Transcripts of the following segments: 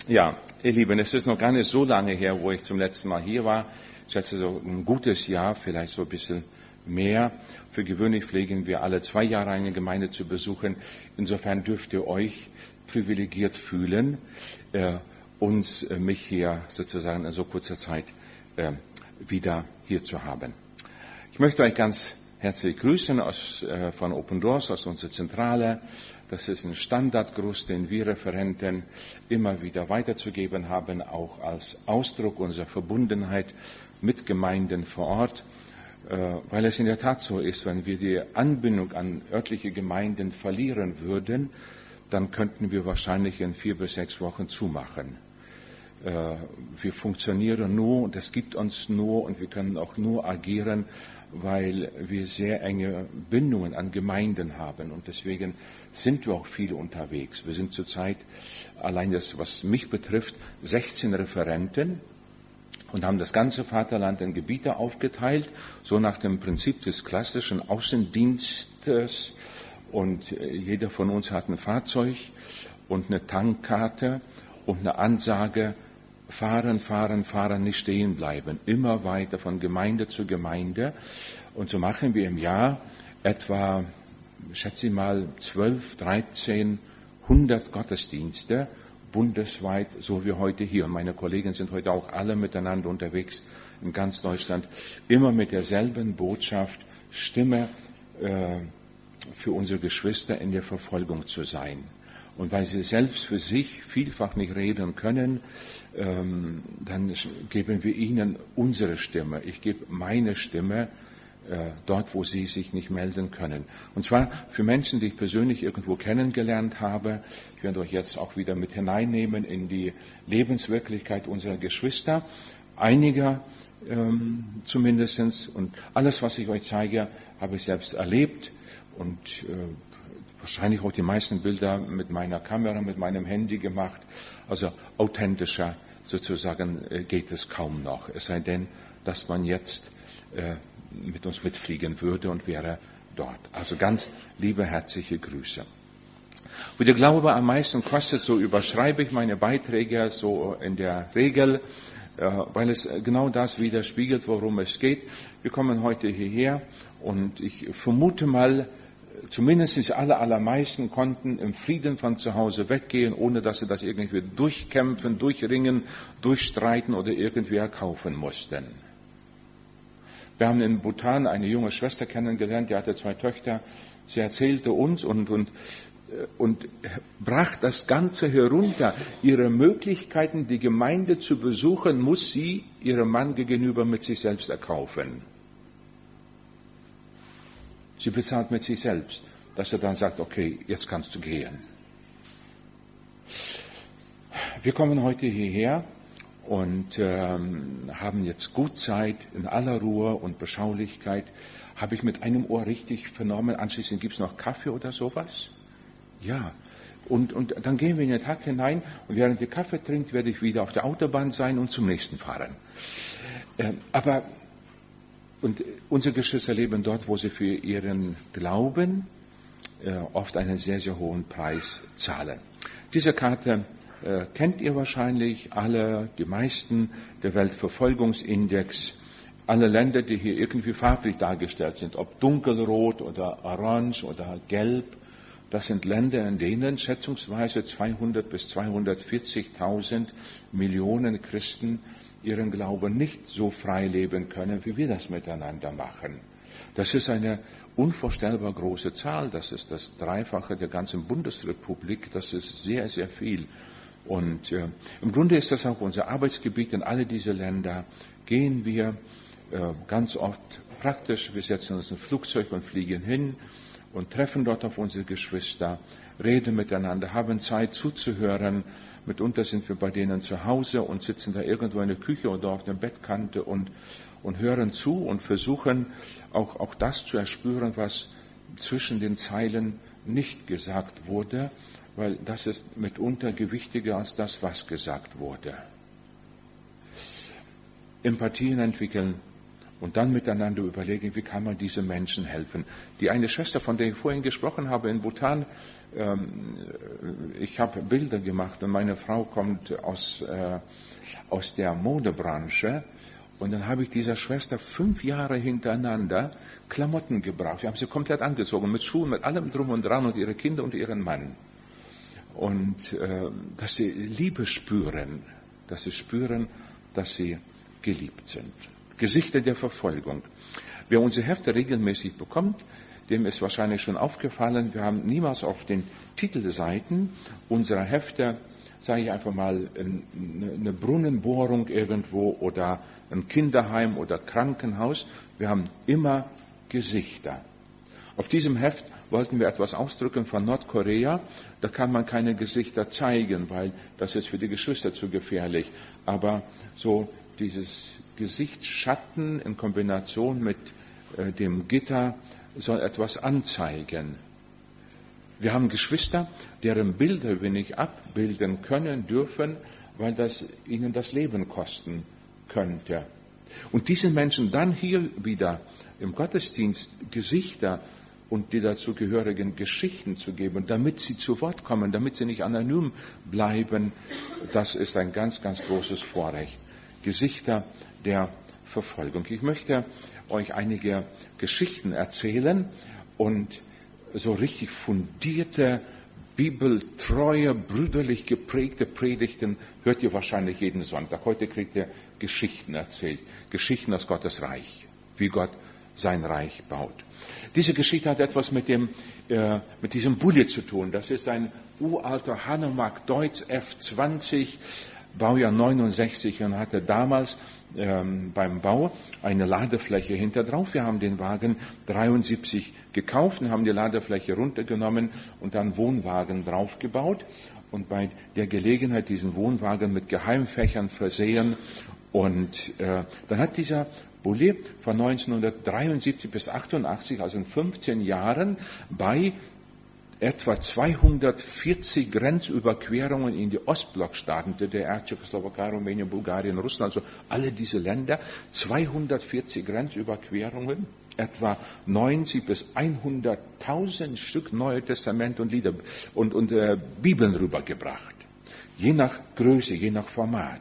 Ja, ihr Lieben, es ist noch gar nicht so lange her, wo ich zum letzten Mal hier war. Ich schätze so ein gutes Jahr, vielleicht so ein bisschen mehr. Für gewöhnlich pflegen wir alle 2 Jahre eine Gemeinde zu besuchen. Insofern dürft ihr euch privilegiert fühlen, mich hier sozusagen in so kurzer Zeit wieder hier zu haben. Ich möchte euch ganz herzlich grüßen von Open Doors, aus unserer Zentrale. Das ist ein Standardgruß, den wir Referenten immer wieder weiterzugeben haben, auch als Ausdruck unserer Verbundenheit mit Gemeinden vor Ort, weil es in der Tat so ist, wenn wir die Anbindung an örtliche Gemeinden verlieren würden, dann könnten wir wahrscheinlich in 4 bis 6 Wochen zumachen. Wir funktionieren nur und es gibt uns nur und wir können auch nur agieren, weil wir sehr enge Bindungen an Gemeinden haben und deswegen sind wir auch viel unterwegs. Wir sind zurzeit, allein das, was mich betrifft, 16 Referenten und haben das ganze Vaterland in Gebiete aufgeteilt, so nach dem Prinzip des klassischen Außendienstes, und jeder von uns hat ein Fahrzeug und eine Tankkarte und eine Ansage: Fahren, fahren, fahren, nicht stehen bleiben. Immer weiter von Gemeinde zu Gemeinde. Und so machen wir im Jahr etwa, schätze ich mal, 12, 13, 100 Gottesdienste bundesweit, so wie heute hier. Und meine Kollegen sind heute auch alle miteinander unterwegs in ganz Deutschland. Immer mit derselben Botschaft: Stimme für unsere Geschwister in der Verfolgung zu sein. Und weil sie selbst für sich vielfach nicht reden können, dann geben wir ihnen unsere Stimme. Ich gebe meine Stimme dort, wo sie sich nicht melden können. Und zwar für Menschen, die ich persönlich irgendwo kennengelernt habe. Ich werde euch jetzt auch wieder mit hineinnehmen in die Lebenswirklichkeit unserer Geschwister. Einiger zumindestens. Und alles, was ich euch zeige, habe ich selbst erlebt. Und wahrscheinlich auch die meisten Bilder mit meiner Kamera, mit meinem Handy gemacht. Also authentischer sozusagen geht es kaum noch. Es sei denn, dass man jetzt mit uns mitfliegen würde und wäre dort. Also ganz liebe, herzliche Grüße. Wo der Glaube am meisten kostet, so überschreibe ich meine Beiträge so in der Regel, weil es genau das widerspiegelt, worum es geht. Wir kommen heute hierher und ich vermute mal, zumindest die allermeisten konnten im Frieden von zu Hause weggehen, ohne dass sie das irgendwie durchkämpfen, durchringen, durchstreiten oder irgendwie erkaufen mussten. Wir haben in Bhutan eine junge Schwester kennengelernt, die hatte 2 Töchter. Sie erzählte uns und brach das Ganze herunter. Ihre Möglichkeiten, die Gemeinde zu besuchen, muss sie ihrem Mann gegenüber mit sich selbst erkaufen. Sie bezahlt mit sich selbst, dass er dann sagt: Okay, jetzt kannst du gehen. Wir kommen heute hierher und haben jetzt gut Zeit, in aller Ruhe und Beschaulichkeit. Habe ich mit einem Ohr richtig vernommen? Anschließend gibt es noch Kaffee oder sowas? Ja. Und dann gehen wir in den Tag hinein und während ihr Kaffee trinkt, werde ich wieder auf der Autobahn sein und zum nächsten fahren. Und unsere Geschwister leben dort, wo sie für ihren Glauben oft einen sehr, sehr hohen Preis zahlen. Diese Karte kennt ihr wahrscheinlich alle, die meisten, der Weltverfolgungsindex. Alle Länder, die hier irgendwie farblich dargestellt sind, ob dunkelrot oder orange oder gelb, das sind Länder, in denen schätzungsweise 200 bis 240.000 Millionen Christen ihren Glauben nicht so frei leben können, wie wir das miteinander machen. Das ist eine unvorstellbar große Zahl. Das ist das Dreifache der ganzen Bundesrepublik. Das ist sehr, sehr viel. Und im Grunde ist das auch unser Arbeitsgebiet. In alle diese Länder gehen wir ganz oft praktisch. Wir setzen uns in ein Flugzeug und fliegen hin und treffen dort auf unsere Geschwister, reden miteinander, haben Zeit zuzuhören. Mitunter sind wir bei denen zu Hause und sitzen da irgendwo in der Küche oder auf der Bettkante und hören zu und versuchen auch das zu erspüren, was zwischen den Zeilen nicht gesagt wurde, weil das ist mitunter gewichtiger als das, was gesagt wurde. Empathien entwickeln und dann miteinander überlegen, wie kann man diesen Menschen helfen. Die eine Schwester, von der ich vorhin gesprochen habe in Bhutan, ich habe Bilder gemacht und meine Frau kommt aus der Modebranche. Und dann habe ich dieser Schwester 5 Jahre hintereinander Klamotten gebracht. Wir haben sie komplett angezogen, mit Schuhen, mit allem drum und dran und ihre Kinder und ihren Mann. Und dass sie Liebe spüren, dass sie geliebt sind. Gesichter der Verfolgung. Wer unsere Hefte regelmäßig bekommt, dem ist wahrscheinlich schon aufgefallen, wir haben niemals auf den Titelseiten unserer Hefte, sage ich einfach mal, eine Brunnenbohrung irgendwo oder ein Kinderheim oder Krankenhaus. Wir haben immer Gesichter. Auf diesem Heft wollten wir etwas ausdrücken von Nordkorea. Da kann man keine Gesichter zeigen, weil das ist für die Geschwister zu gefährlich. Aber so dieses Gesichtsschatten in Kombination mit dem Gitter soll etwas anzeigen. Wir haben Geschwister, deren Bilder wir nicht abbilden können, dürfen, weil das ihnen das Leben kosten könnte. Und diesen Menschen dann hier wieder im Gottesdienst Gesichter und die dazugehörigen Geschichten zu geben, damit sie zu Wort kommen, damit sie nicht anonym bleiben, das ist ein ganz, ganz großes Vorrecht. Gesichter der Verfolgung. Ich möchte euch einige Geschichten erzählen und so richtig fundierte, bibeltreue, brüderlich geprägte Predigten hört ihr wahrscheinlich jeden Sonntag. Heute kriegt ihr Geschichten erzählt. Geschichten aus Gottes Reich. Wie Gott sein Reich baut. Diese Geschichte hat etwas mit diesem Bulli zu tun. Das ist ein uralter Hanomag Deutz F20, Baujahr 69 und hatte damals beim Bau eine Ladefläche hinter drauf. Wir haben den Wagen 73 gekauft und haben die Ladefläche runtergenommen und dann Wohnwagen draufgebaut und bei der Gelegenheit diesen Wohnwagen mit Geheimfächern versehen. Und dann hat dieser Bulli von 1973 bis 88, also in 15 Jahren, bei etwa 240 Grenzüberquerungen in die Ostblockstaaten, DDR, Tschechoslowakei, Rumänien, Bulgarien, Russland, also alle diese Länder, 240 Grenzüberquerungen, etwa 90 bis 100.000 Stück Neue Testament und Lieder und Bibeln rübergebracht. Je nach Größe, je nach Format.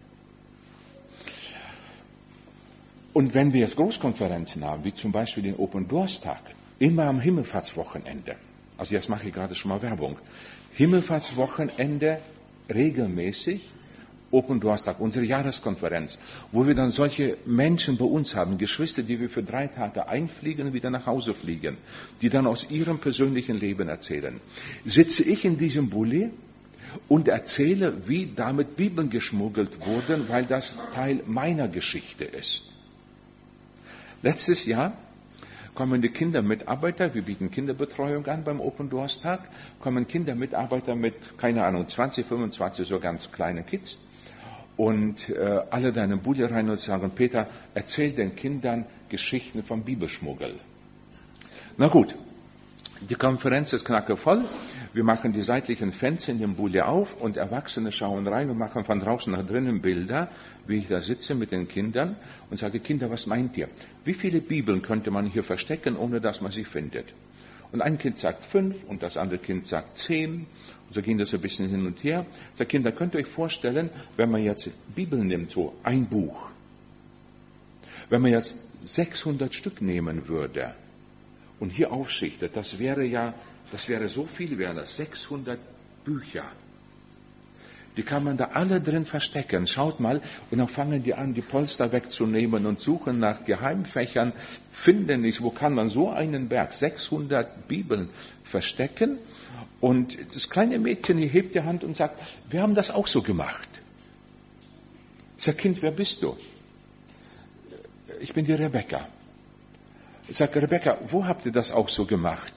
Und wenn wir jetzt Großkonferenzen haben, wie zum Beispiel den Open Doors Tag, immer am Himmelfahrtswochenende, also jetzt mache ich gerade schon mal Werbung, Himmelfahrtswochenende regelmäßig, Open Doors Tag, unsere Jahreskonferenz, wo wir dann solche Menschen bei uns haben, Geschwister, die wir für 3 Tage einfliegen und wieder nach Hause fliegen, die dann aus ihrem persönlichen Leben erzählen. Sitze ich in diesem Bulli und erzähle, wie damit Bibeln geschmuggelt wurden, weil das Teil meiner Geschichte ist. Letztes Jahr kommen die Kindermitarbeiter, wir bieten Kinderbetreuung an beim Open Doors Tag, kommen Kindermitarbeiter mit, 20, 25, so ganz kleine Kids und alle da in den Bulli rein und sagen, Peter, erzähl den Kindern Geschichten vom Bibelschmuggel. Na gut, die Konferenz ist knackevoll. Wir machen die seitlichen Fenster in dem Bulli auf und Erwachsene schauen rein und machen von draußen nach drinnen Bilder, wie ich da sitze mit den Kindern und sage, Kinder, was meint ihr? Wie viele Bibeln könnte man hier verstecken, ohne dass man sie findet? Und ein Kind sagt 5 und das andere Kind sagt 10. Und so ging das ein bisschen hin und her. Ich sage, Kinder, könnt ihr euch vorstellen, wenn man jetzt Bibeln nimmt, so ein Buch, wenn man jetzt 600 Stück nehmen würde, und hier aufschichtet, das wäre so viel, wären das 600 Bücher. Die kann man da alle drin verstecken. Schaut mal, und dann fangen die an, die Polster wegzunehmen und suchen nach Geheimfächern, finden nicht, wo kann man so einen Berg, 600 Bibeln verstecken. Und das kleine Mädchen hier hebt die Hand und sagt, wir haben das auch so gemacht. Ich sage, Kind, wer bist du? Ich bin die Rebecca. Ich sage, Rebecca, wo habt ihr das auch so gemacht?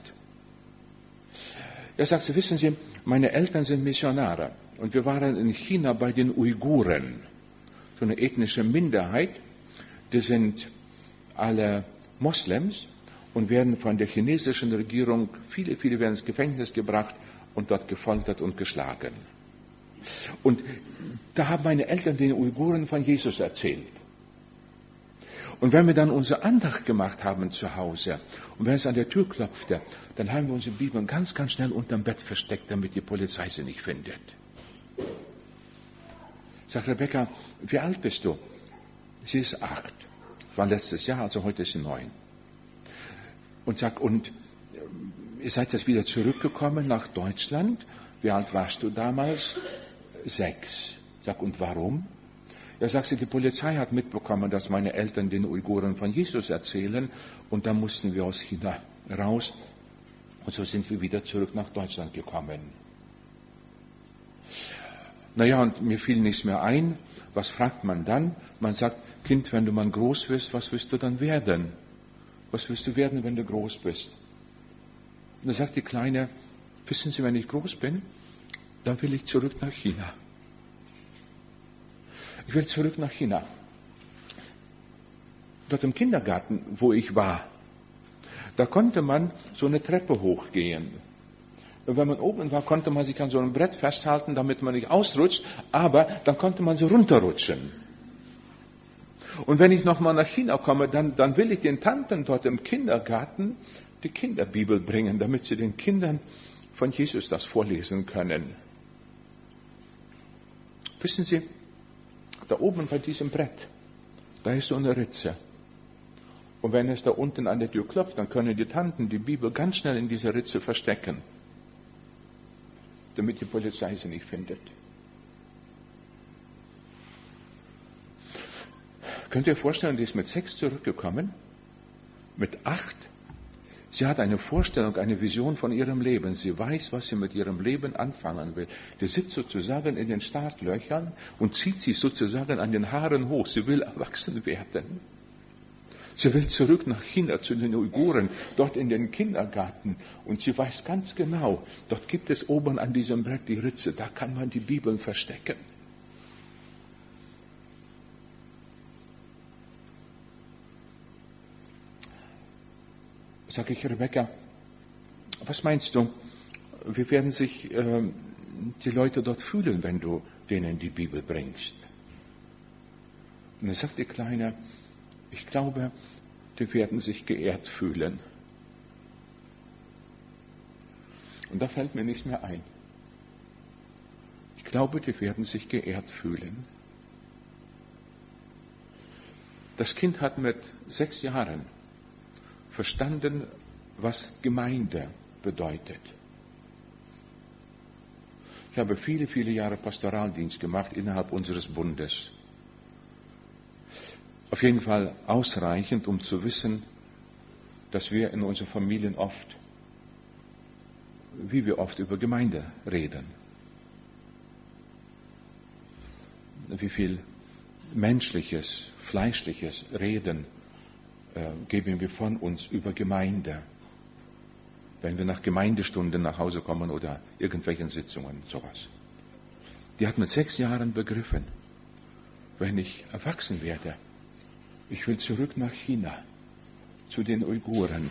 Er sagt, wissen Sie, meine Eltern sind Missionare und wir waren in China bei den Uiguren, so eine ethnische Minderheit, die sind alle Moslems und werden von der chinesischen Regierung, viele werden ins Gefängnis gebracht und dort gefoltert und geschlagen. Und da haben meine Eltern den Uiguren von Jesus erzählt. Und wenn wir dann unsere Andacht gemacht haben zu Hause und wenn es an der Tür klopfte, dann haben wir unsere Bibeln ganz, ganz schnell unterm Bett versteckt, damit die Polizei sie nicht findet. Sagt Rebecca, wie alt bist du? Sie ist 8. War letztes Jahr, also heute ist sie 9. Und sagt, und ihr seid jetzt wieder zurückgekommen nach Deutschland? Wie alt warst du damals? 6. Sag, und warum? Ja, sagt sie, die Polizei hat mitbekommen, dass meine Eltern den Uiguren von Jesus erzählen und dann mussten wir aus China raus und so sind wir wieder zurück nach Deutschland gekommen. Naja, und mir fiel nichts mehr ein. Was fragt man dann? Man sagt, Kind, wenn du mal groß wirst, was wirst du dann werden? Was wirst du werden, wenn du groß bist? Und dann sagt die Kleine, wissen Sie, wenn ich groß bin, dann will ich zurück nach China. Ich will zurück nach China. Dort im Kindergarten, wo ich war, da konnte man so eine Treppe hochgehen. Und wenn man oben war, konnte man sich an so einem Brett festhalten, damit man nicht ausrutscht, aber dann konnte man so runterrutschen. Und wenn ich nochmal nach China komme, dann will ich den Tanten dort im Kindergarten die Kinderbibel bringen, damit sie den Kindern von Jesus das vorlesen können. Wissen Sie, da oben bei diesem Brett, da ist so eine Ritze. Und wenn es da unten an der Tür klopft, dann können die Tanten die Bibel ganz schnell in dieser Ritze verstecken, damit die Polizei sie nicht findet. Könnt ihr euch vorstellen, die ist mit 6 zurückgekommen, mit 8. Sie hat eine Vorstellung, eine Vision von ihrem Leben. Sie weiß, was sie mit ihrem Leben anfangen will. Die sitzt sozusagen in den Startlöchern und zieht sich sozusagen an den Haaren hoch. Sie will erwachsen werden. Sie will zurück nach China zu den Uiguren, dort in den Kindergarten. Und sie weiß ganz genau, dort gibt es oben an diesem Brett die Ritze, da kann man die Bibeln verstecken. Sag ich, Rebecca, was meinst du, wie werden sich die Leute dort fühlen, wenn du denen die Bibel bringst? Und dann sagt die Kleine, ich glaube, die werden sich geehrt fühlen. Und da fällt mir nichts mehr ein. Ich glaube, die werden sich geehrt fühlen. Das Kind hat mit 6 Jahren verstanden, was Gemeinde bedeutet. Ich habe viele, viele Jahre Pastoraldienst gemacht innerhalb unseres Bundes. Auf jeden Fall ausreichend, um zu wissen, dass wir in unseren Familien wie wir oft über Gemeinde reden. Wie viel menschliches, fleischliches Reden geben wir von uns über Gemeinde, wenn wir nach Gemeindestunden nach Hause kommen oder irgendwelchen Sitzungen, sowas. Die hat mit 6 Jahren begriffen, wenn ich erwachsen werde, ich will zurück nach China, zu den Uiguren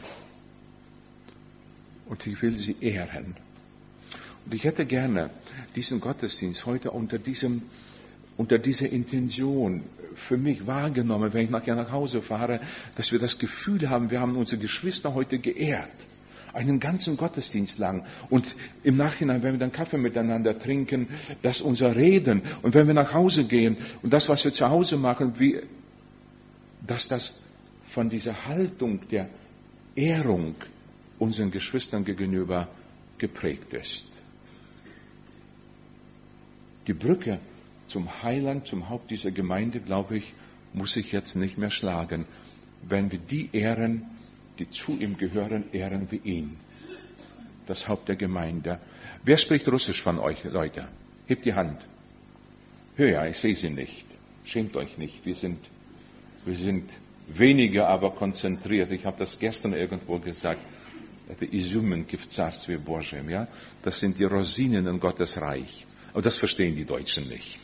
und ich will sie ehren. Und ich hätte gerne diesen Gottesdienst heute unter dieser Intention für mich wahrgenommen, wenn ich nachher nach Hause fahre, dass wir das Gefühl haben, wir haben unsere Geschwister heute geehrt. Einen ganzen Gottesdienst lang. Und im Nachhinein, wenn wir dann Kaffee miteinander trinken, dass unser Reden und wenn wir nach Hause gehen und das, was wir zu Hause machen, dass das von dieser Haltung der Ehrung unseren Geschwistern gegenüber geprägt ist. Die Brücke zum Heiland, zum Haupt dieser Gemeinde, glaube ich, muss ich jetzt nicht mehr schlagen. Wenn wir die ehren, die zu ihm gehören, ehren wir ihn. Das Haupt der Gemeinde. Wer spricht Russisch von euch, Leute? Hebt die Hand. Ja, ich sehe sie nicht. Schämt euch nicht. Wir sind weniger, aber konzentriert. Ich habe das gestern irgendwo gesagt. Ja? Das sind die Rosinen in Gottes Reich. Aber das verstehen die Deutschen nicht.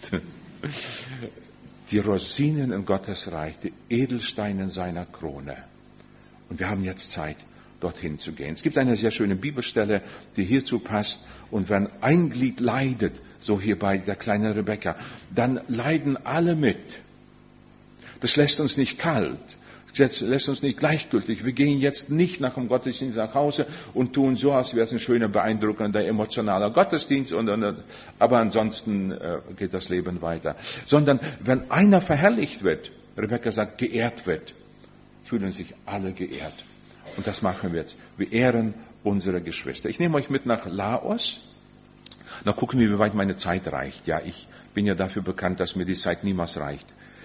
Die Rosinen in Gottes Reich, die Edelsteine seiner Krone. Und wir haben jetzt Zeit, dorthin zu gehen. Es gibt eine sehr schöne Bibelstelle, die hierzu passt. Und wenn ein Glied leidet, so hier bei der kleinen Rebecca, dann leiden alle mit. Das lässt uns nicht kalt. Jetzt lässt uns nicht gleichgültig. Wir gehen jetzt nicht nach dem Gottesdienst nach Hause und tun so, als wäre es ein schöner, beeindruckender, emotionaler Gottesdienst. Aber ansonsten geht das Leben weiter. Sondern wenn einer verherrlicht wird, Rebecca sagt, geehrt wird, fühlen sich alle geehrt. Und das machen wir jetzt. Wir ehren unsere Geschwister. Ich nehme euch mit nach Laos. Na, gucken wir, wie weit meine Zeit reicht. Ja, ich bin ja dafür bekannt, dass mir die Zeit niemals reicht.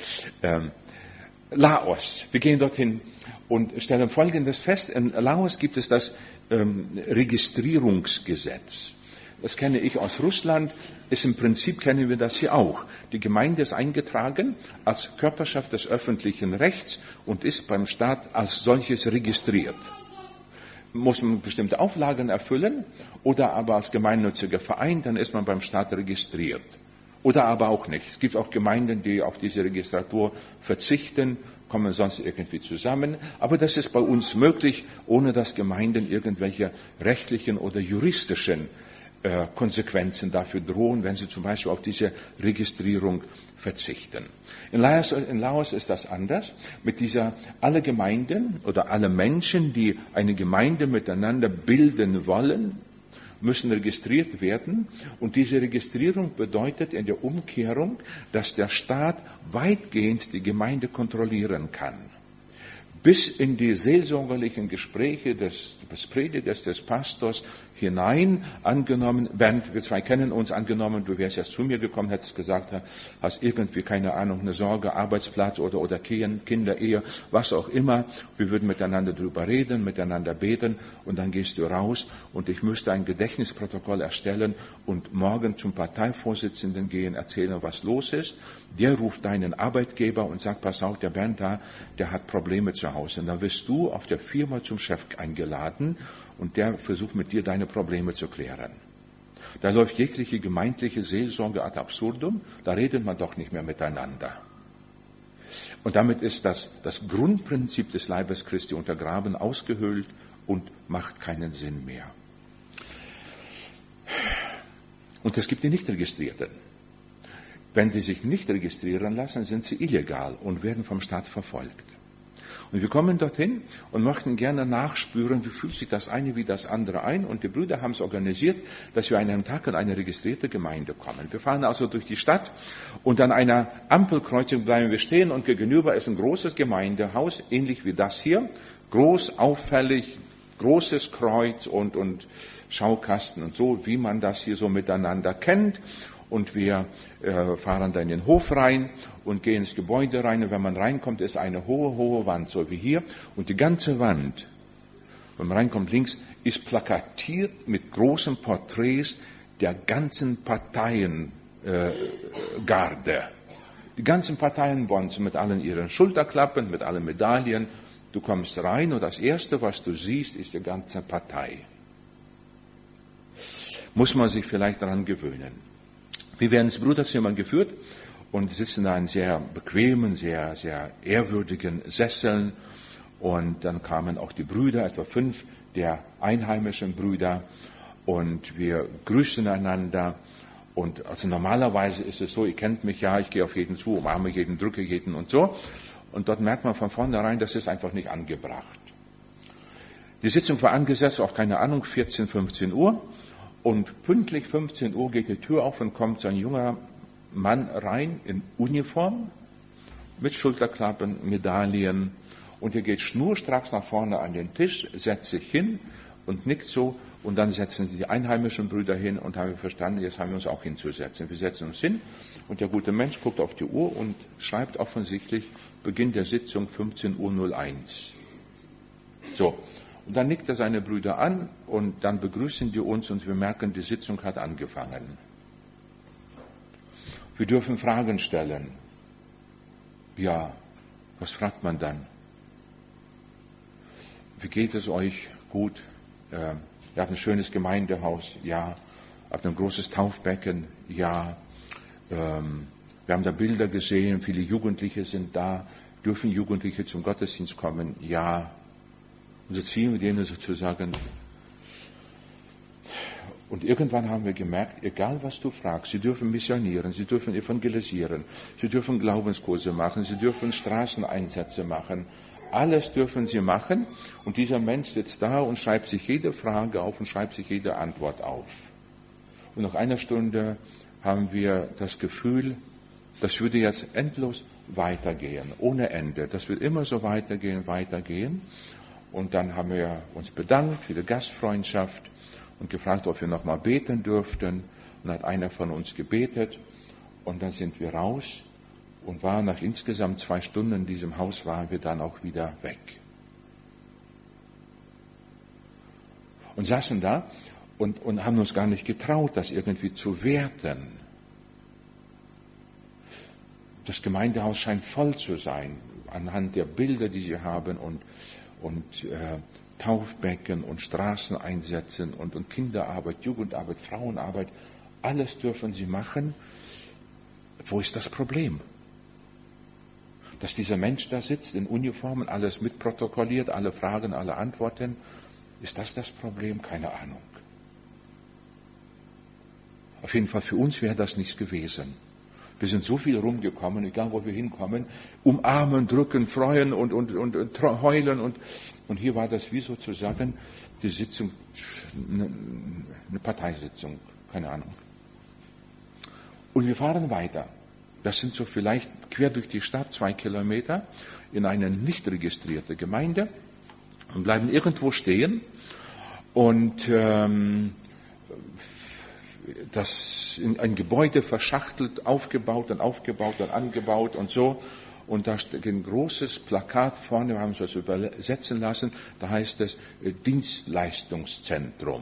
Laos. Wir gehen dorthin und stellen Folgendes fest. In Laos gibt es das Registrierungsgesetz. Das kenne ich aus Russland. Im Prinzip kennen wir das hier auch. Die Gemeinde ist eingetragen als Körperschaft des öffentlichen Rechts und ist beim Staat als solches registriert. Muss man bestimmte Auflagen erfüllen oder aber als gemeinnütziger Verein, dann ist man beim Staat registriert. Oder aber auch nicht. Es gibt auch Gemeinden, die auf diese Registratur verzichten, kommen sonst irgendwie zusammen. Aber das ist bei uns möglich, ohne dass Gemeinden irgendwelche rechtlichen oder juristischen Konsequenzen dafür drohen, wenn sie zum Beispiel auf diese Registrierung verzichten. In Laos ist das anders. Mit alle Gemeinden oder alle Menschen, die eine Gemeinde miteinander bilden wollen, müssen registriert werden. Und diese Registrierung bedeutet in der Umkehrung, dass der Staat weitgehend die Gemeinde kontrollieren kann. Bis in die seelsorgerlichen Gespräche des Predigers, des Pastors hinein, angenommen, wir zwei kennen uns, angenommen, du wärst jetzt zu mir gekommen, hättest gesagt, hast irgendwie, keine Ahnung, eine Sorge, Arbeitsplatz oder Kinder, Ehe, was auch immer. Wir würden miteinander drüber reden, miteinander beten und dann gehst du raus und ich müsste ein Gedächtnisprotokoll erstellen und morgen zum Parteivorsitzenden gehen, erzählen, was los ist. Der ruft deinen Arbeitgeber und sagt, pass auf, der Bernd da, der hat Probleme zu Hause. Und dann wirst du auf der Firma zum Chef eingeladen und der versucht mit dir deine Probleme zu klären. Da läuft jegliche gemeindliche Seelsorge ad absurdum, da redet man doch nicht mehr miteinander. Und damit ist das Grundprinzip des Leibes Christi untergraben, ausgehöhlt und macht keinen Sinn mehr. Und es gibt die Nichtregistrierten. Wenn die sich nicht registrieren lassen, sind sie illegal und werden vom Staat verfolgt. Und wir kommen dorthin und möchten gerne nachspüren, wie fühlt sich das eine wie das andere ein. Und die Brüder haben es organisiert, dass wir an einem Tag in eine registrierte Gemeinde kommen. Wir fahren also durch die Stadt und an einer Ampelkreuzung bleiben wir stehen und gegenüber ist ein großes Gemeindehaus, ähnlich wie das hier. Groß, auffällig, großes Kreuz und Schaukasten und so, wie man das hier so miteinander kennt. Und wir fahren da in den Hof rein und gehen ins Gebäude rein. Und wenn man reinkommt, ist eine hohe Wand, so wie hier. Und die ganze Wand, wenn man reinkommt links, ist plakatiert mit großen Porträts der ganzen Parteiengarde. Die ganzen Parteienbonzen mit allen ihren Schulterklappen, mit allen Medaillen. Du kommst rein und das Erste, was du siehst, ist die ganze Partei. Muss man sich vielleicht daran gewöhnen. Wir werden ins Bruderzimmer geführt und sitzen da in sehr bequemen, sehr, sehr ehrwürdigen Sesseln. Und dann kamen auch die Brüder, etwa 5 der einheimischen Brüder. Und wir grüßen einander. Und also normalerweise ist es so, ihr kennt mich ja, ich gehe auf jeden zu, umarme jeden, drücke jeden und so. Und dort merkt man von vornherein, das ist einfach nicht angebracht. Die Sitzung war angesetzt, auch keine Ahnung, 14, 15 Uhr. Und pünktlich 15 Uhr geht die Tür auf und kommt so ein junger Mann rein in Uniform, mit Schulterklappen, Medaillen. Und er geht schnurstracks nach vorne an den Tisch, setzt sich hin und nickt so. Und dann setzen sich die einheimischen Brüder hin und haben wir verstanden, jetzt haben wir uns auch hinzusetzen. Wir setzen uns hin und der gute Mensch guckt auf die Uhr und schreibt offensichtlich Beginn der Sitzung 15:01 Uhr. So. Und dann nickt er seine Brüder an und dann begrüßen die uns und wir merken, die Sitzung hat angefangen. Wir dürfen Fragen stellen. Ja, was fragt man dann? Wie geht es euch? Gut. Ihr habt ein schönes Gemeindehaus? Ja. Habt ein großes Taufbecken? Ja. Wir haben da Bilder gesehen, viele Jugendliche sind da. Dürfen Jugendliche zum Gottesdienst kommen? Ja. Und so ziehen wir denen sozusagen. Und irgendwann haben wir gemerkt, egal was du fragst, sie dürfen missionieren, sie dürfen evangelisieren, sie dürfen Glaubenskurse machen, sie dürfen Straßeneinsätze machen. Alles dürfen Sie machen. Und dieser Mensch sitzt da und schreibt sich jede Frage auf und schreibt sich jede Antwort auf. Und nach einer Stunde haben wir das Gefühl, das würde jetzt endlos weitergehen, ohne Ende. Das wird immer so weitergehen. Und dann haben wir uns bedankt für die Gastfreundschaft und gefragt, ob wir noch mal beten dürften. Und hat einer von uns gebetet. Und dann sind wir raus und waren nach insgesamt 2 Stunden in diesem Haus, waren wir dann auch wieder weg. Und saßen da und haben uns gar nicht getraut, das irgendwie zu werten. Das Gemeindehaus scheint voll zu sein, anhand der Bilder, die sie haben und Taufbecken und Straßeneinsätzen und Kinderarbeit, Jugendarbeit, Frauenarbeit. Alles dürfen sie machen. Wo ist das Problem? Dass dieser Mensch da sitzt in Uniformen, alles mitprotokolliert, alle Fragen, alle Antworten. Ist das Problem? Keine Ahnung. Auf jeden Fall für uns wäre das nichts gewesen. Wir sind so viel rumgekommen, egal wo wir hinkommen, umarmen, drücken, freuen und heulen. Und hier war das wie sozusagen die Sitzung, eine Parteisitzung, keine Ahnung. Und wir fahren weiter. Das sind so vielleicht quer durch die Stadt 2 Kilometer in eine nicht registrierte Gemeinde und bleiben irgendwo stehen. Und das in ein Gebäude verschachtelt, aufgebaut und angebaut und so. Und da steht ein großes Plakat vorne, wir haben es das übersetzen lassen, da heißt es Dienstleistungszentrum.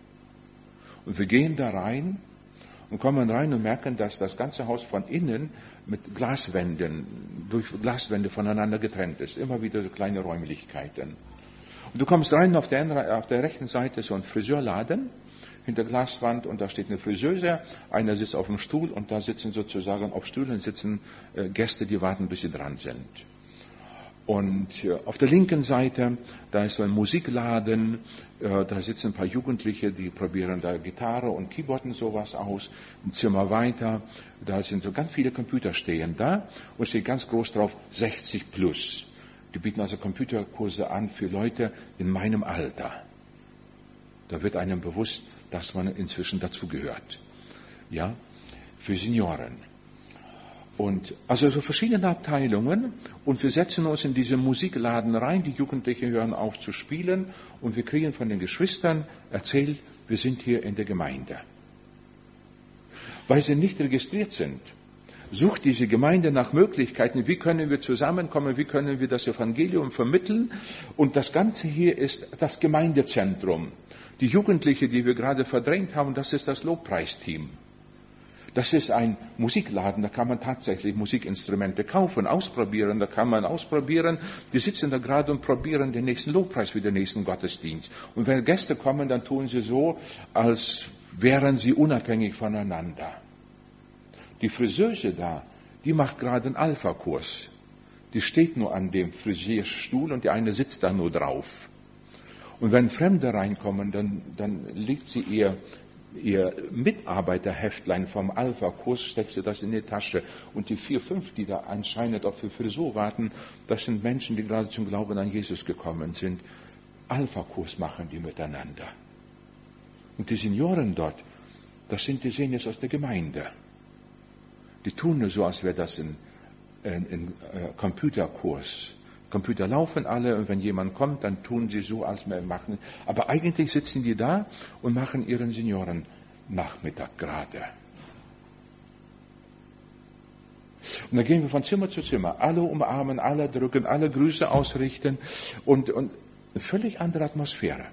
Und wir gehen da rein und kommen rein und merken, dass das ganze Haus von innen mit durch Glaswände voneinander getrennt ist. Immer wieder so kleine Räumlichkeiten. Und du kommst rein, auf der rechten Seite so ein Friseurladen, hinter Glaswand, und da steht eine Friseuse, einer sitzt auf dem Stuhl und da sitzen sozusagen auf Stühlen Gäste, die warten, bis sie dran sind. Und auf der linken Seite, da ist so ein Musikladen, da sitzen ein paar Jugendliche, die probieren da Gitarre und Keyboard und sowas aus. Ein Zimmer weiter, da sind so ganz viele Computer stehen da und steht ganz groß drauf 60 plus. Die bieten also Computerkurse an für Leute in meinem Alter. Da wird einem bewusst, dass man inzwischen dazugehört. Ja, für Senioren. Und also so verschiedene Abteilungen, und wir setzen uns in diese Musikladen rein, die Jugendlichen hören auf zu spielen und wir kriegen von den Geschwistern erzählt, wir sind hier in der Gemeinde. Weil sie nicht registriert sind, sucht diese Gemeinde nach Möglichkeiten, wie können wir zusammenkommen, wie können wir das Evangelium vermitteln, und das Ganze hier ist das Gemeindezentrum. Die Jugendliche, die wir gerade verdrängt haben, das ist das Lobpreisteam. Das ist ein Musikladen, da kann man tatsächlich Musikinstrumente kaufen, ausprobieren, Die sitzen da gerade und probieren den nächsten Lobpreis für den nächsten Gottesdienst. Und wenn Gäste kommen, dann tun sie so, als wären sie unabhängig voneinander. Die Friseuse da, die macht gerade einen Alpha-Kurs. Die steht nur an dem Frisierstuhl und die eine sitzt da nur drauf. Und wenn Fremde reinkommen, dann legt sie ihr Mitarbeiterheftlein vom Alpha-Kurs, steckt sie das in die Tasche. Und die 4, 5, die da anscheinend auf die Frisur warten, das sind Menschen, die gerade zum Glauben an Jesus gekommen sind. Alpha-Kurs machen die miteinander. Und die Senioren dort, die sehen jetzt aus der Gemeinde. Die tun nur so, als wäre das ein Computerkurs. Computer laufen alle, und wenn jemand kommt, dann tun sie so, als wir machen. Aber eigentlich sitzen die da und machen ihren Seniorennachmittag gerade. Und dann gehen wir von Zimmer zu Zimmer. Alle umarmen, alle drücken, alle Grüße ausrichten und eine völlig andere Atmosphäre.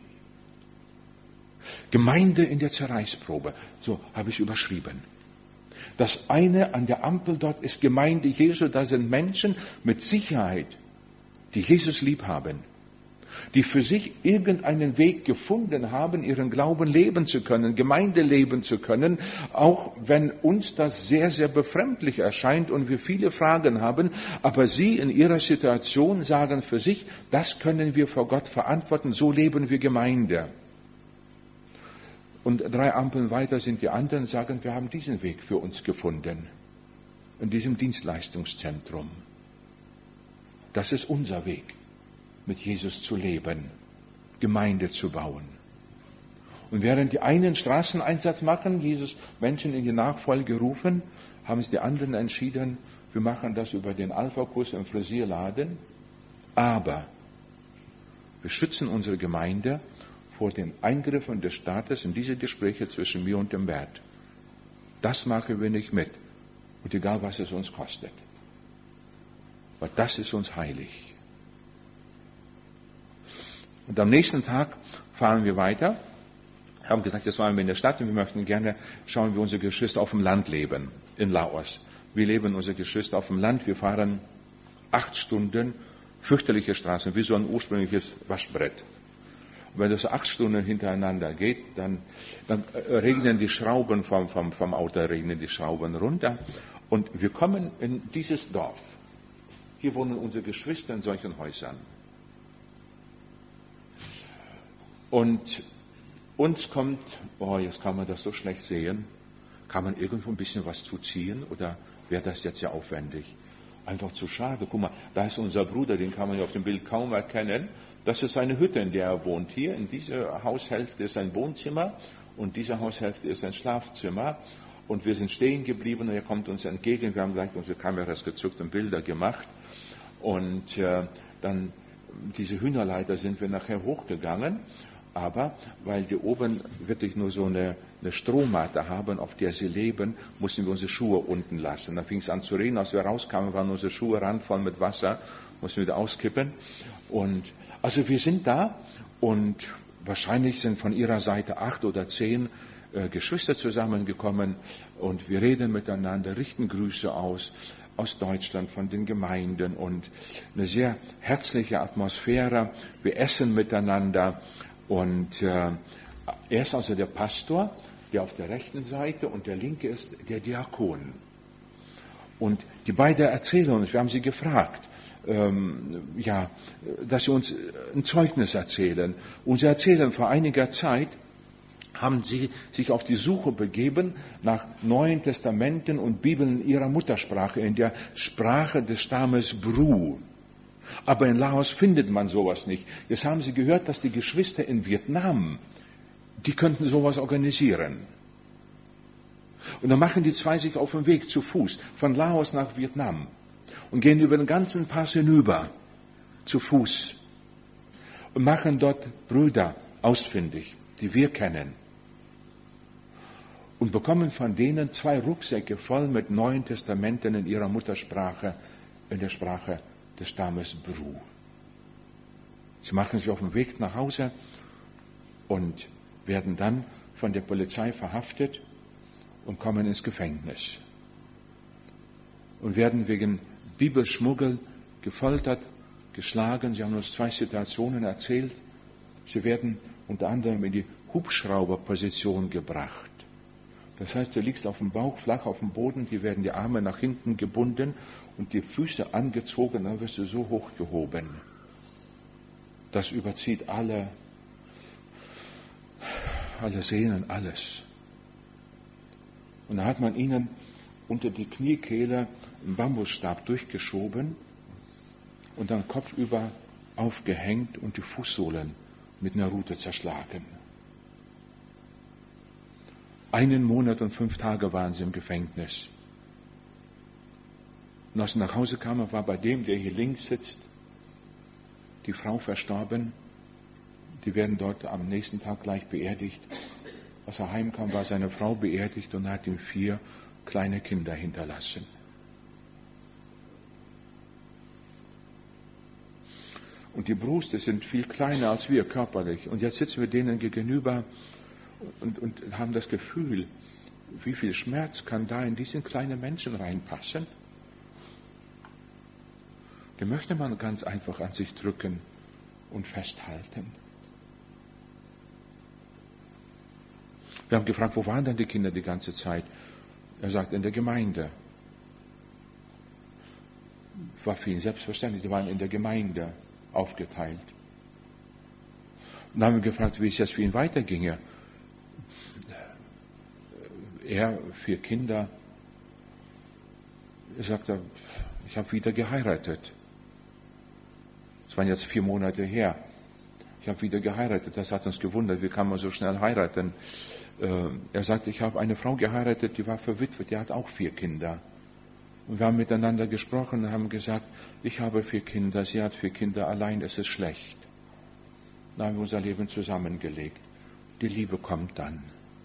Gemeinde in der Zerreißprobe. So habe ich überschrieben. Das eine an der Ampel dort ist Gemeinde Jesu. Da sind Menschen mit Sicherheit, die Jesus lieb haben, die für sich irgendeinen Weg gefunden haben, ihren Glauben leben zu können, Gemeinde leben zu können, auch wenn uns das sehr, sehr befremdlich erscheint und wir viele Fragen haben, aber sie in ihrer Situation sagen für sich, das können wir vor Gott verantworten, so leben wir Gemeinde. Und 3 Ampeln weiter sind die anderen, sagen, wir haben diesen Weg für uns gefunden, in diesem Dienstleistungszentrum. Das ist unser Weg, mit Jesus zu leben, Gemeinde zu bauen. Und während die einen Straßeneinsatz machen, Jesus Menschen in die Nachfolge rufen, haben es die anderen entschieden, wir machen das über den Alpha-Kurs im Frisierladen, aber wir schützen unsere Gemeinde vor den Eingriffen des Staates in diese Gespräche zwischen mir und dem Wert. Das machen wir nicht mit. Und egal, was es uns kostet. Weil das ist uns heilig. Und am nächsten Tag fahren wir weiter. Haben gesagt, jetzt waren wir in der Stadt und wir möchten gerne schauen, wie unsere Geschwister auf dem Land leben, in Laos. Wie leben unsere Geschwister auf dem Land? Wir fahren 8 Stunden, fürchterliche Straßen, wie so ein ursprüngliches Waschbrett. Und wenn das 8 Stunden hintereinander geht, dann regnen die Schrauben vom Auto, regnen die Schrauben runter. Und wir kommen in dieses Dorf. Hier wohnen unsere Geschwister in solchen Häusern. Und uns kommt, jetzt kann man das so schlecht sehen, kann man irgendwo ein bisschen was zuziehen oder wäre das jetzt ja aufwendig? Einfach zu schade. Guck mal, da ist unser Bruder, den kann man ja auf dem Bild kaum erkennen. Das ist eine Hütte, in der er wohnt. Hier in dieser Haushälfte ist ein Wohnzimmer und diese Haushälfte ist ein Schlafzimmer. Und wir sind stehen geblieben und er kommt uns entgegen. Wir haben gleich unsere Kameras gezückt und Bilder gemacht. Und dann diese Hühnerleiter sind wir nachher hochgegangen. Aber weil die oben wirklich nur so eine Strohmatte haben, auf der sie leben, mussten wir unsere Schuhe unten lassen. Dann fing es an zu regnen. Als wir rauskamen, waren unsere Schuhe randvoll mit Wasser. Mussten wir wieder auskippen. Und also wir sind da und wahrscheinlich sind von ihrer Seite 8 oder 10 Geschwister zusammengekommen und wir reden miteinander, richten Grüße aus Deutschland, von den Gemeinden und eine sehr herzliche Atmosphäre. Wir essen miteinander und er ist also der Pastor, der auf der rechten Seite und der linke ist der Diakon. Und die beiden erzählen uns, wir haben sie gefragt, dass sie uns ein Zeugnis erzählen. Und sie erzählen, vor einiger Zeit haben sie sich auf die Suche begeben nach Neuen Testamenten und Bibeln in ihrer Muttersprache, in der Sprache des Stammes Bru. Aber in Laos findet man sowas nicht. Jetzt haben sie gehört, dass die Geschwister in Vietnam, die könnten sowas organisieren. Und dann machen die zwei sich auf den Weg zu Fuß von Laos nach Vietnam und gehen über den ganzen Pass hinüber zu Fuß und machen dort Brüder ausfindig, die wir kennen. Und bekommen von denen 2 Rucksäcke voll mit Neuen Testamenten in ihrer Muttersprache, in der Sprache des Stammes Bru. Sie machen sich auf den Weg nach Hause und werden dann von der Polizei verhaftet und kommen ins Gefängnis. Und werden wegen Bibelschmuggel gefoltert, geschlagen. Sie haben uns 2 Situationen erzählt. Sie werden unter anderem in die Hubschrauberposition gebracht. Das heißt, du liegst auf dem Bauch, flach auf dem Boden, die werden die Arme nach hinten gebunden und die Füße angezogen, dann wirst du so hochgehoben. Das überzieht alle Sehnen, alles. Und da hat man ihnen unter die Kniekehle einen Bambusstab durchgeschoben und dann kopfüber aufgehängt und die Fußsohlen mit einer Rute zerschlagen. 1 Monat und 5 Tage waren sie im Gefängnis. Und als sie nach Hause kamen, war bei dem, der hier links sitzt, die Frau verstorben. Die werden dort am nächsten Tag gleich beerdigt. Als er heimkam, war seine Frau beerdigt und hat ihm 4 kleine Kinder hinterlassen. Und die Brüste sind viel kleiner als wir körperlich. Und jetzt sitzen wir denen gegenüber und haben das Gefühl, wie viel Schmerz kann da in diesen kleinen Menschen reinpassen? Den möchte man ganz einfach an sich drücken und festhalten. Wir haben gefragt, wo waren denn die Kinder die ganze Zeit? Er sagt, in der Gemeinde. War für ihn selbstverständlich, die waren in der Gemeinde aufgeteilt. Und dann haben wir gefragt, wie es jetzt für ihn weiterginge. Er, 4 Kinder. Er sagte, ich habe wieder geheiratet. Das waren jetzt 4 Monate her. Ich habe wieder geheiratet. Das hat uns gewundert. Wie kann man so schnell heiraten? Er sagte, ich habe eine Frau geheiratet, die war verwitwet, die hat auch 4 Kinder. Und wir haben miteinander gesprochen und haben gesagt, ich habe 4 Kinder, sie hat 4 Kinder, allein es ist schlecht. Dann haben wir unser Leben zusammengelegt. Die Liebe kommt dann.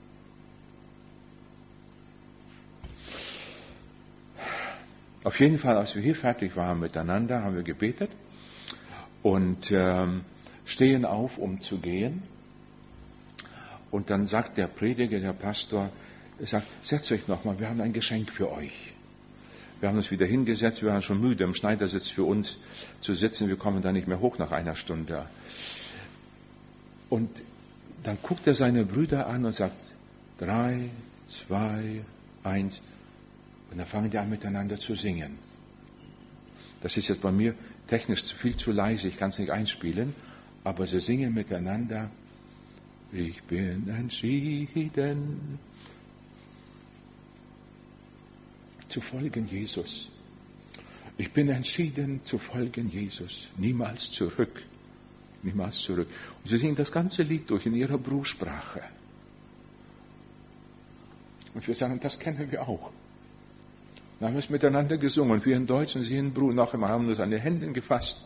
Auf jeden Fall, als wir hier fertig waren miteinander, haben wir gebetet und stehen auf, um zu gehen. Und dann sagt der Prediger, der Pastor, er sagt, setzt euch nochmal, wir haben ein Geschenk für euch. Wir haben uns wieder hingesetzt, wir waren schon müde, im Schneidersitz für uns zu sitzen, wir kommen da nicht mehr hoch nach einer Stunde. Und dann guckt er seine Brüder an und sagt, 3, 2, 1. Und dann fangen die an miteinander zu singen. Das ist jetzt bei mir technisch viel zu leise, ich kann es nicht einspielen, aber sie singen miteinander, ich bin entschieden zu folgen Jesus. Ich bin entschieden zu folgen Jesus. Niemals zurück. Niemals zurück. Und sie singen das ganze Lied durch in ihrer Bruchsprache. Und wir sagen, das kennen wir auch. Dann haben wir es miteinander gesungen. Wir in Deutsch und sie in Bruch noch einmal haben uns an die Hände gefasst.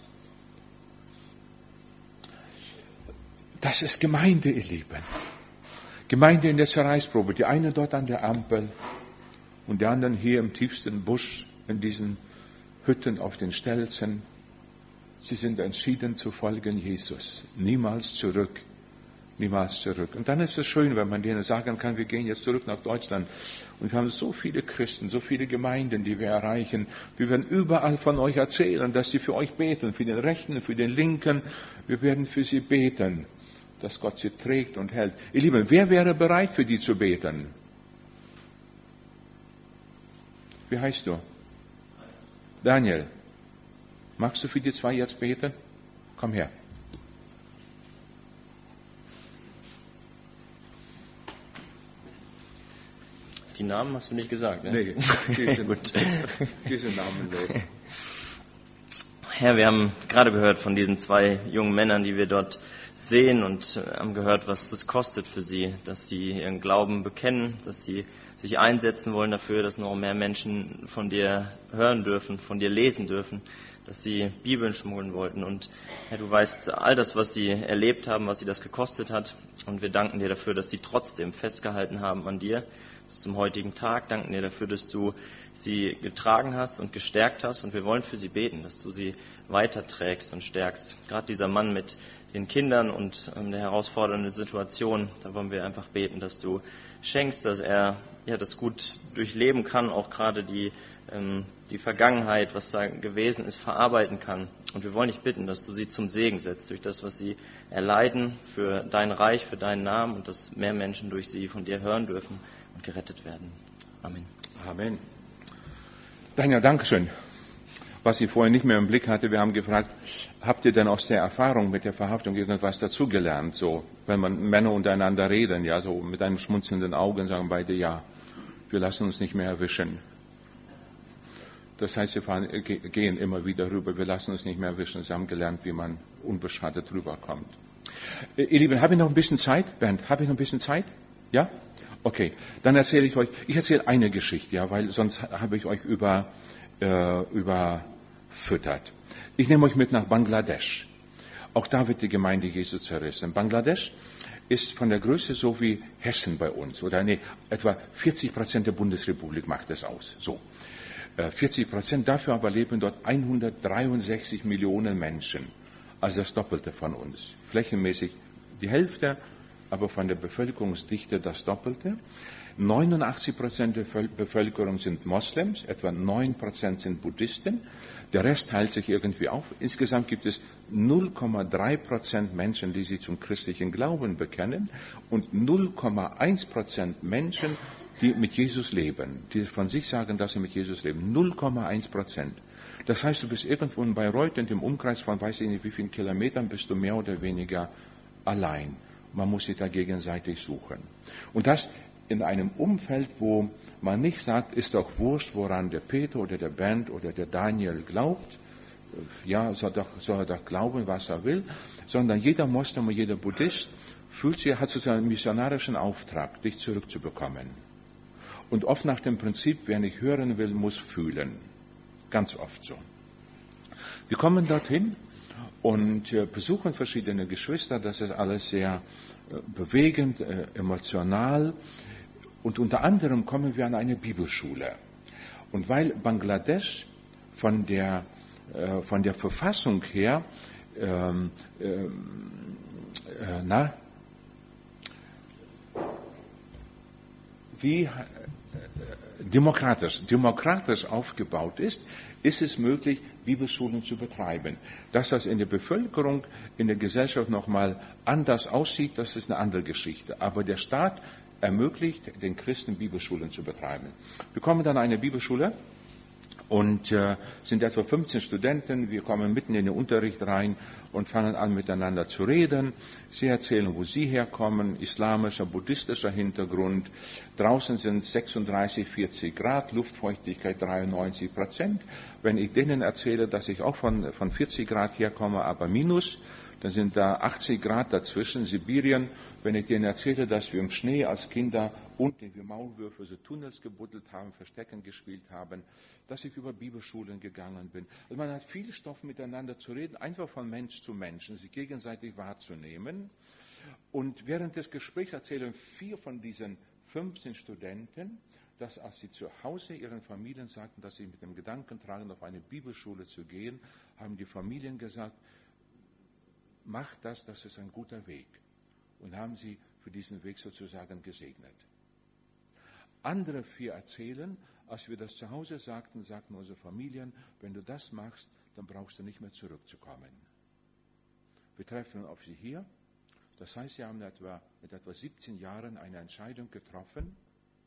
Das ist Gemeinde, ihr Lieben. Gemeinde in der Zerreißprobe. Die eine dort an der Ampel und die anderen hier im tiefsten Busch, in diesen Hütten auf den Stelzen. Sie sind entschieden zu folgen Jesus. Niemals zurück. Niemals zurück. Und dann ist es schön, wenn man denen sagen kann, wir gehen jetzt zurück nach Deutschland. Und wir haben so viele Christen, so viele Gemeinden, die wir erreichen. Wir werden überall von euch erzählen, dass sie für euch beten, für den Rechten, für den Linken. Wir werden für sie beten, dass Gott sie trägt und hält. Ihr Lieben, wer wäre bereit, für die zu beten? Wie heißt du? Daniel. Magst du für die 2 jetzt beten? Komm her. Die Namen hast du nicht gesagt, ne? Nee, die sind namenlos. Herr, wir haben gerade gehört von diesen 2 jungen Männern, die wir dort sehen und haben gehört, was es kostet für sie, dass sie ihren Glauben bekennen, dass sie sich einsetzen wollen dafür, dass noch mehr Menschen von dir hören dürfen, von dir lesen dürfen, dass sie Bibeln schmuggeln wollten. Und Herr, du weißt all das, was sie erlebt haben, was sie das gekostet hat. Und wir danken dir dafür, dass sie trotzdem festgehalten haben an dir bis zum heutigen Tag. Danken dir dafür, dass du sie getragen hast und gestärkt hast. Und wir wollen für sie beten, dass du sie weiterträgst und stärkst. Gerade dieser Mann mit den Kindern und der herausfordernden Situation, da wollen wir einfach beten, dass du schenkst, dass er das gut durchleben kann, auch gerade die Vergangenheit, was da gewesen ist, verarbeiten kann. Und wir wollen dich bitten, dass du sie zum Segen setzt, durch das, was sie erleiden, für dein Reich, für deinen Namen und dass mehr Menschen durch sie von dir hören dürfen und gerettet werden. Amen. Amen. Daniel, Dankeschön. Was ich vorher nicht mehr im Blick hatte, wir haben gefragt, habt ihr denn aus der Erfahrung mit der Verhaftung irgendwas dazugelernt? So, wenn Männer untereinander reden, ja, so mit einem schmunzelnden Auge sagen beide ja, wir lassen uns nicht mehr erwischen. Das heißt, wir gehen immer wieder rüber, wir lassen uns nicht mehr erwischen. Sie haben gelernt, wie man unbeschadet rüberkommt. Ihr Lieben, habe ich noch ein bisschen Zeit? Bernd, habe ich noch ein bisschen Zeit? Ja? Okay, dann erzähle ich euch, eine Geschichte, ja, weil sonst habe ich euch überfüttert. Ich nehme euch mit nach Bangladesch. Auch da wird die Gemeinde Jesu zerrissen. Bangladesch ist von der Größe so wie Hessen bei uns, etwa 40% der Bundesrepublik macht es aus, so. 40%, dafür aber leben dort 163 Millionen Menschen, also das Doppelte von uns. Flächenmäßig die Hälfte, aber von der Bevölkerungsdichte das Doppelte. 89% der Bevölkerung sind Moslems, etwa 9% sind Buddhisten. Der Rest teilt sich irgendwie auf. Insgesamt gibt es 0,3% Menschen, die sich zum christlichen Glauben bekennen und 0,1% Menschen, die mit Jesus leben, die von sich sagen, dass sie mit Jesus leben. 0,1%. Das heißt, du bist irgendwo in Bayreuth und im Umkreis von weiß ich nicht wie vielen Kilometern bist du mehr oder weniger allein. Man muss sich da gegenseitig suchen. Und das in einem Umfeld, wo man nicht sagt, ist doch wurscht, woran der Peter oder der Bernd oder der Daniel glaubt. ja, soll er doch glauben, was er will, sondern jeder Moslem und jeder Buddhist hat sozusagen einen missionarischen Auftrag, dich zurückzubekommen. Und oft nach dem Prinzip, wer nicht hören will, muss fühlen. Ganz oft so. Wir kommen dorthin und besuchen verschiedene Geschwister. Das ist alles sehr bewegend, emotional. Und unter anderem kommen wir an eine Bibelschule. Und weil Bangladesch von der Verfassung her demokratisch aufgebaut ist, ist es möglich, Bibelschulen zu betreiben. Dass das in der Bevölkerung, in der Gesellschaft nochmal anders aussieht, das ist eine andere Geschichte. Aber der Staat ermöglicht den Christen, Bibelschulen zu betreiben. Wir kommen dann an eine Bibelschule und sind etwa 15 Studenten. Wir kommen mitten in den Unterricht rein und fangen an, miteinander zu reden. Sie erzählen, wo sie herkommen, islamischer, buddhistischer Hintergrund. Draußen sind 36, 40 Grad, Luftfeuchtigkeit 93%. Wenn ich denen erzähle, dass ich auch von 40 Grad herkomme, aber minus, dann sind da 80 Grad dazwischen, Sibirien. Wenn ich denen erzähle, dass wir im Schnee als Kinder unten wie Maulwürfe so Tunnels gebuddelt haben, Verstecken gespielt haben, dass ich über Bibelschulen gegangen bin. Also man hat viel Stoff miteinander zu reden, einfach von Mensch zu Menschen, sich gegenseitig wahrzunehmen. Und während des Gesprächs erzählen 4 von diesen 15 Studenten, dass als sie zu Hause ihren Familien sagten, dass sie mit dem Gedanken tragen, auf eine Bibelschule zu gehen, haben die Familien gesagt, macht das ist ein guter Weg. Und haben sie für diesen Weg sozusagen gesegnet. Andere 4 erzählen, als wir das zu Hause sagten unsere Familien, wenn du das machst, dann brauchst du nicht mehr zurückzukommen. Wir treffen auf sie hier. Das heißt, sie haben mit etwa 17 Jahren eine Entscheidung getroffen,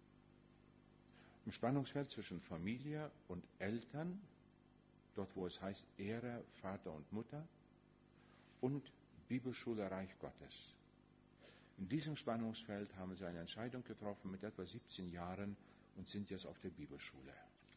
im Spannungsfeld zwischen Familie und Eltern, dort wo es heißt Ehre, Vater und Mutter, und Bibelschule Reich Gottes. In diesem Spannungsfeld haben sie eine Entscheidung getroffen mit etwa 17 Jahren und sind jetzt auf der Bibelschule.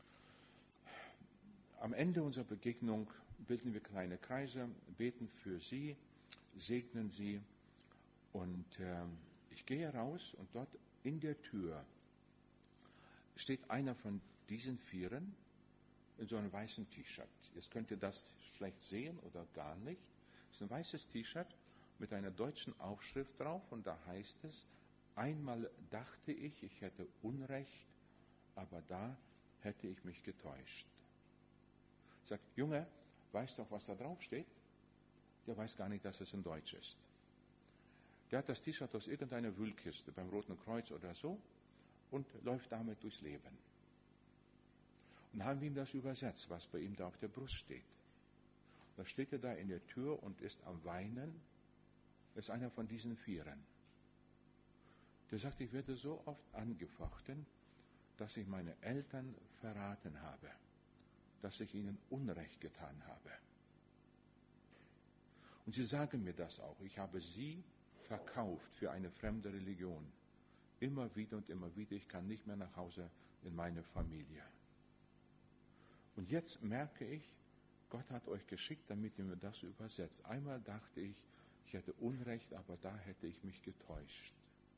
Am Ende unserer Begegnung bilden wir kleine Kreise, beten für sie, segnen sie und ich gehe raus und dort in der Tür steht einer von diesen 4 in so einem weißen T-Shirt. Jetzt könnt ihr das schlecht sehen oder gar nicht. Es ist ein weißes T-Shirt mit einer deutschen Aufschrift drauf und da heißt es, einmal dachte ich hätte Unrecht, aber da hätte ich mich getäuscht. Sagt, Junge, weißt du auch, was da drauf steht? Der weiß gar nicht, dass es in Deutsch ist. Der hat das T-Shirt aus irgendeiner Wühlkiste beim Roten Kreuz oder so und läuft damit durchs Leben. Und haben ihm das übersetzt, was bei ihm da auf der Brust steht. Da steht er da in der Tür und ist am Weinen. Das ist einer von diesen 4. Der sagt, ich werde so oft angefochten, dass ich meine Eltern verraten habe, dass ich ihnen Unrecht getan habe. Und sie sagen mir das auch. Ich habe sie verkauft für eine fremde Religion. Immer wieder und immer wieder. Ich kann nicht mehr nach Hause in meine Familie. Und jetzt merke ich, Gott hat euch geschickt, damit ihr mir das übersetzt. Einmal dachte ich hätte Unrecht, aber da hätte ich mich getäuscht.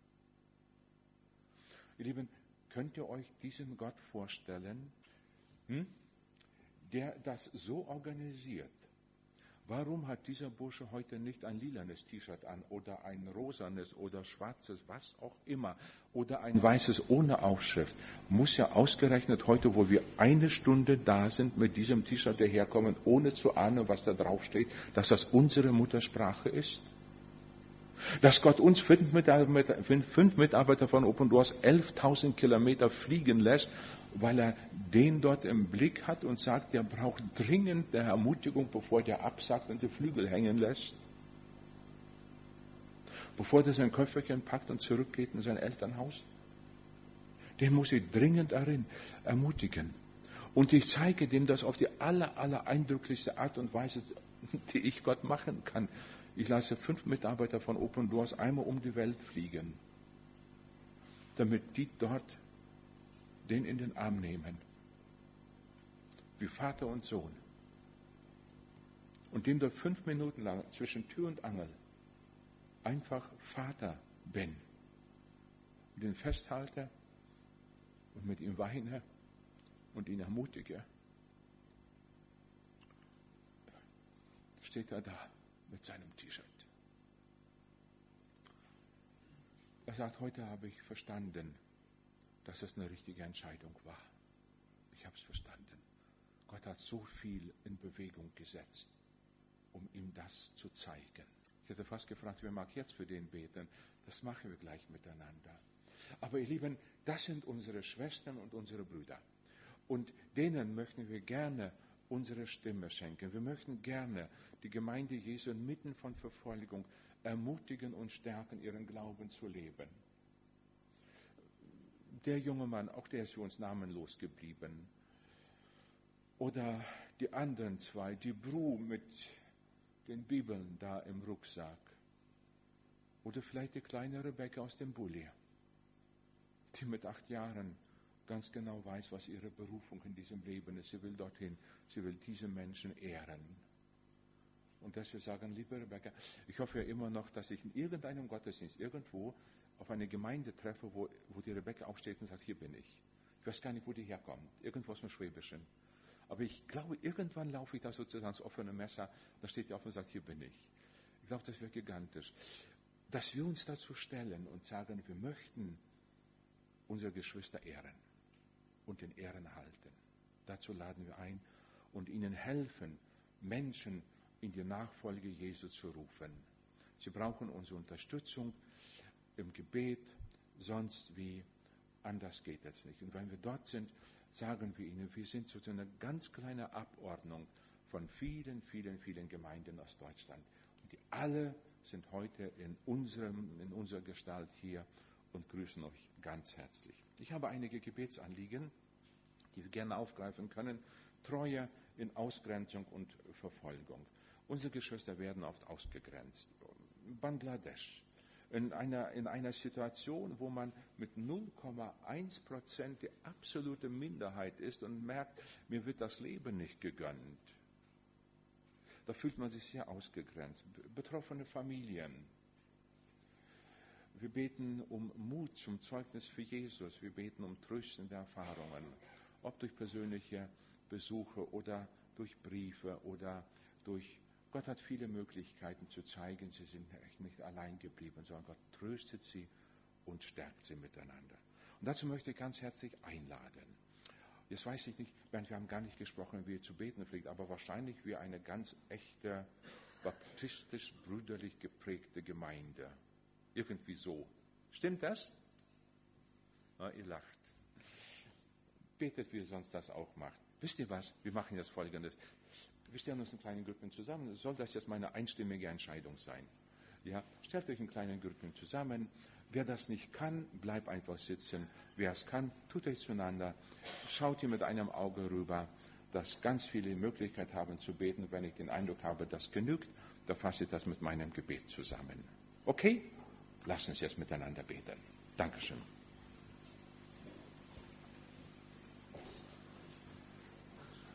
Ihr Lieben, könnt ihr euch diesen Gott vorstellen, der das so organisiert? Warum hat dieser Bursche heute nicht ein lilanes T-Shirt an oder ein rosanes oder schwarzes, was auch immer, oder ein weißes ohne Aufschrift? Muss ja ausgerechnet heute, wo wir 1 Stunde da sind, mit diesem T-Shirt daherkommen, ohne zu ahnen, was da drauf steht, dass das unsere Muttersprache ist? Dass Gott uns 5 Mitarbeiter von Open Doors 11.000 Kilometer fliegen lässt, weil er den dort im Blick hat und sagt, der braucht dringend eine Ermutigung, bevor der absagt und die Flügel hängen lässt. Bevor der sein Köfferchen packt und zurückgeht in sein Elternhaus. Den muss ich dringend ermutigen. Und ich zeige dem das auf die aller eindrücklichste Art und Weise, die ich Gott machen kann. Ich lasse 5 Mitarbeiter von Open Doors einmal um die Welt fliegen, damit die dort den in den Arm nehmen. Wie Vater und Sohn. und dem dort 5 Minuten lang zwischen Tür und Angel einfach Vater bin und ihn festhalte und mit ihm weine und ihn ermutige, steht er da mit seinem T-Shirt. Er sagt, heute habe ich verstanden, dass es eine richtige Entscheidung war. Ich habe es verstanden. Gott hat so viel in Bewegung gesetzt, um ihm das zu zeigen. Ich hätte fast gefragt, wer mag jetzt für den beten? Das machen wir gleich miteinander. Aber ihr Lieben, das sind unsere Schwestern und unsere Brüder. Und denen möchten wir gerne unsere Stimme schenken. Wir möchten gerne die Gemeinde Jesu inmitten von Verfolgung ermutigen und stärken, ihren Glauben zu leben. Der junge Mann, auch der ist für uns namenlos geblieben. Oder die anderen zwei, die Bru mit den Bibeln da im Rucksack. Oder vielleicht die kleine Rebecca aus dem Bulli, die mit 8 Jahren ganz genau weiß, was ihre Berufung in diesem Leben ist. Sie will dorthin, sie will diese Menschen ehren. Und dass wir sagen, liebe Rebecca, ich hoffe ja immer noch, dass ich in irgendeinem Gottesdienst irgendwo auf eine Gemeinde treffe, wo die Rebecca aufsteht und sagt, hier bin ich. Ich weiß gar nicht, wo die herkommt. Irgendwo aus dem Schwäbischen. Aber ich glaube, irgendwann laufe ich da sozusagen ans offene Messer, da steht die auf und sagt, hier bin ich. Ich glaube, das wäre gigantisch. Dass wir uns dazu stellen und sagen, wir möchten unsere Geschwister ehren und in Ehren halten. Dazu laden wir ein und ihnen helfen, Menschen in die Nachfolge Jesu zu rufen. Sie brauchen unsere Unterstützung im Gebet, sonst wie anders geht es nicht. Und wenn wir dort sind, sagen wir ihnen, wir sind so eine ganz kleine Abordnung von vielen, vielen, vielen Gemeinden aus Deutschland. Und die alle sind heute in unserer Gestalt hier und grüßen euch ganz herzlich. Ich habe einige Gebetsanliegen, die wir gerne aufgreifen können. Treue in Ausgrenzung und Verfolgung. Unsere Geschwister werden oft ausgegrenzt. Bangladesch. In einer Situation, wo man mit 0,1% die absolute Minderheit ist und merkt, mir wird das Leben nicht gegönnt. Da fühlt man sich sehr ausgegrenzt. Betroffene Familien. Wir beten um Mut zum Zeugnis für Jesus. Wir beten um tröstende Erfahrungen. Ob durch persönliche Besuche oder durch Briefe oder durch... Gott hat viele Möglichkeiten zu zeigen, sie sind echt nicht allein geblieben, sondern Gott tröstet sie und stärkt sie miteinander. Und dazu möchte ich ganz herzlich einladen. Jetzt weiß ich nicht, Bernd, wir haben gar nicht gesprochen, wie ihr zu beten pflegt, aber wahrscheinlich wie eine ganz echte, baptistisch-brüderlich geprägte Gemeinde. Irgendwie so. Stimmt das? Na, ihr lacht. Betet, wie ihr sonst das auch macht. Wisst ihr was? Wir machen jetzt Folgendes. Wir stellen uns in kleinen Gruppen zusammen. Soll das jetzt meine einstimmige Entscheidung sein? Ja, stellt euch in kleinen Gruppen zusammen. Wer das nicht kann, bleibt einfach sitzen. Wer es kann, tut euch zueinander. Schaut ihr mit einem Auge rüber, dass ganz viele Möglichkeit haben zu beten. Wenn ich den Eindruck habe, das genügt, dann fasse ich das mit meinem Gebet zusammen. Okay? Lasst uns jetzt miteinander beten. Dankeschön.